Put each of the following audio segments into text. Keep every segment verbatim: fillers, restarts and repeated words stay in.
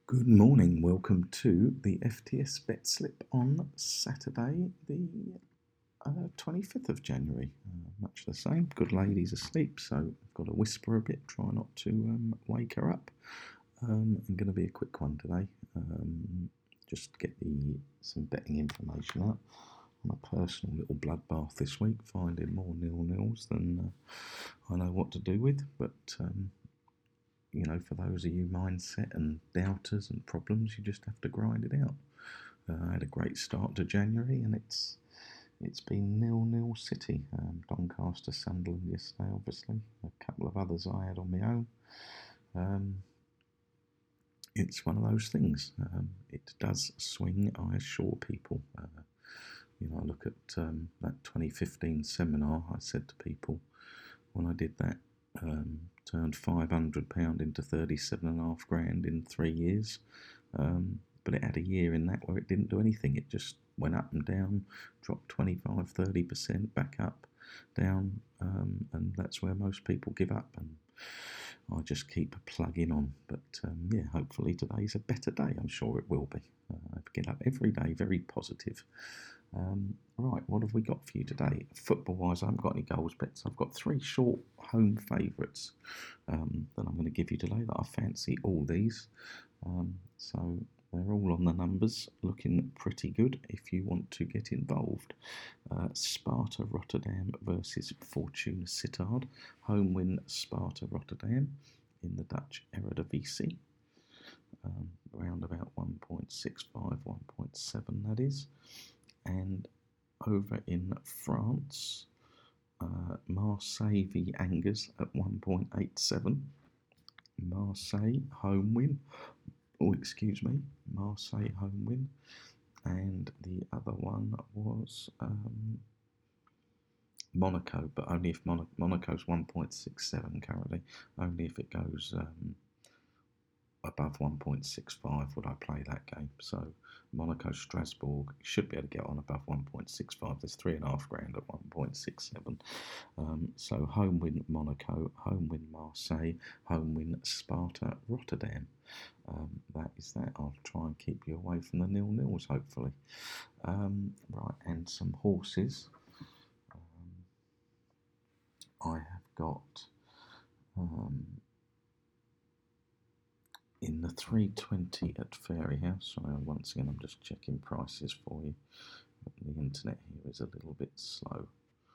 Good morning, welcome to the F T S Bet Slip on Saturday, the uh, twenty-fifth of January. Uh, much the same. Good lady's asleep, so I've got to whisper a bit, try not to um, wake her up. Um, I'm going to be a quick one today. Um, just get the some betting information out on a personal little bloodbath this week, finding more nil-nils than uh, I know what to do with, but um, you know, for those of you mindset and doubters and problems, you just have to grind it out. Uh, I had a great start to January, and it's it's been nil-nil City. Um, Doncaster, Sunderland yesterday, obviously. A couple of others I had on my own. Um, it's one of those things. Um, it does swing, I assure people. Uh, you know, I look at um, that twenty fifteen seminar. I said to people when I did that, um, turned five hundred pounds into thirty-seven and a half grand in three years. Um, but it had a year in that where it didn't do anything. It just went up and down, dropped twenty-five, thirty percent, back up, down, um, and that's where most people give up. And I just keep plugging on. But um, yeah, hopefully today's a better day. I'm sure it will be. Uh, I get up every day very positive. Um, right, what have we got for you today? Football-wise, I haven't got any goals bets. I've got three short home favourites um, that I'm going to give you today that I fancy all these. Um, so they're all on the numbers, looking pretty good if you want to get involved. Uh, Sparta Rotterdam versus Fortuna Sittard. Home win Sparta Rotterdam in the Dutch Eredivisie. Um, around about one point six five, one point seven that is. And over in France, uh, Marseille v Angers at one point eight seven. Marseille home win. Oh, excuse me, Marseille home win. And the other one was um, Monaco, but only if Mon- Monaco's one point six seven currently. Only if it goes um, above one point six five would I play that game. So Monaco Strasbourg should be able to get on above one point six five. There's three and a half grand at one point six seven. Um, so home win Monaco, home win Marseille, home win Sparta Rotterdam. Um, that is that. I'll try and keep you away from the nil-nils, hopefully. Um, right, and some horses. Um, I have got um, in the three twenty at Fairyhouse. Sorry, once again, I'm just checking prices for you. The internet here is a little bit slow.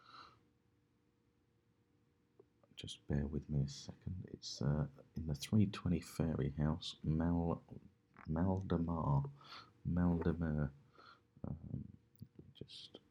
Just bear with me a second. It's uh, in the three twenty Fairyhouse, Mal Maldemar. Maldemar. Um, just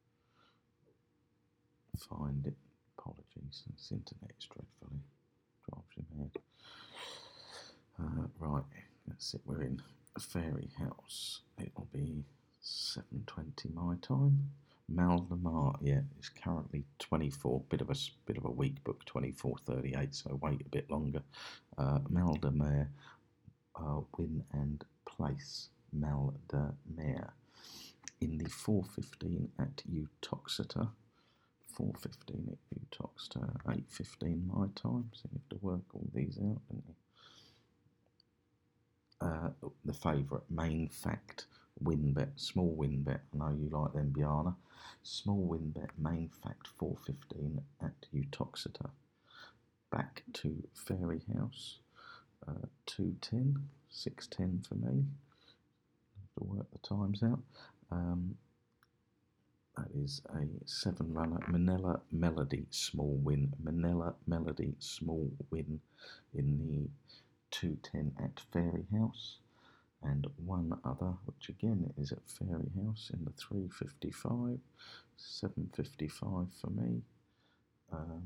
find it. Apologies, this internet is dreadfully drives you mad. Uh, right, that's it. We're in a Fairyhouse. It'll be seven twenty my time. Maldemar, yeah, is currently twenty-four. Bit of a bit of a weak book, twenty-four thirty-eight. So wait a bit longer. Uh, Maldemar, uh, win and place. Maldemar in the four fifteen at Uttoxeter. four fifteen at Uttoxeter, eight fifteen my time. So you have to work all these out, don't you? Uh, the favourite, Main Fact, win bet, small win bet. I know you like them, Biana. Small win bet, Main Fact, four fifteen at Uttoxeter. Back to Fairyhouse, uh, two ten, six ten for me. Have to work the times out. Um, that is a seven runner, Manila Melody, small win. Manila Melody, small win in the two ten at Fairyhouse. And one other, which again is at Fairyhouse in the three fifty-five, seven fifty-five for me. Um,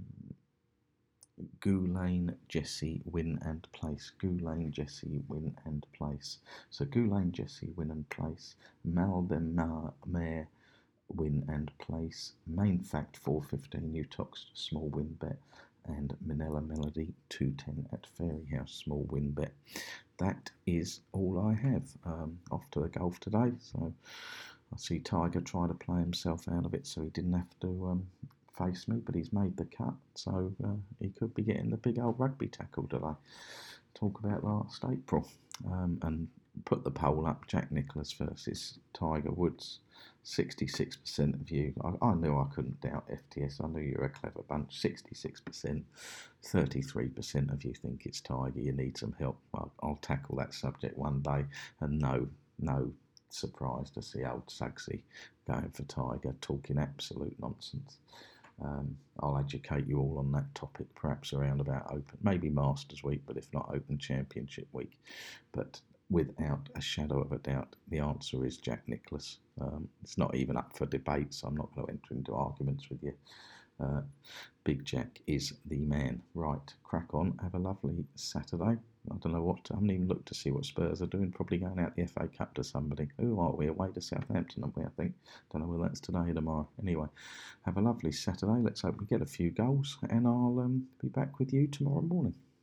Goulane Jesse win and place. Goulane Jesse win and place. So Goulane Jesse win and place. Maldemar Mare win and place. Main Fact four fifteen Utox small win bet. And Manila Melody two ten at Fairyhouse small win bet. That is all I have. Um, off to the golf today, so I see Tiger trying to play himself out of it so he didn't have to um, face me, but he's made the cut, so uh, he could be getting the big old rugby tackle today. Talk about last April. um, and put the poll up. Jack Nicklaus versus Tiger Woods. sixty-six percent of you. I, I knew I couldn't doubt F T S. I knew you're a clever bunch. sixty-six percent. thirty-three percent of you think it's Tiger. You need some help. I'll, I'll tackle that subject one day. And no, no surprise to see old Suggsy going for Tiger, talking absolute nonsense. Um, I'll educate you all on that topic, perhaps around about Open, maybe Masters Week, but if not Open Championship Week. But without a shadow of a doubt, the answer is Jack Nicklaus. Um, it's not even up for debate, so I'm not going to enter into arguments with you. Uh, Big Jack is the man. Right, crack on. Have a lovely Saturday. I don't know what, I haven't even looked to see what Spurs are doing. Probably going out the F A Cup to somebody. Who are we? Away to Southampton, aren't we, I think? Don't know whether that's today or tomorrow. Anyway, have a lovely Saturday. Let's hope we get a few goals, and I'll um, be back with you tomorrow morning.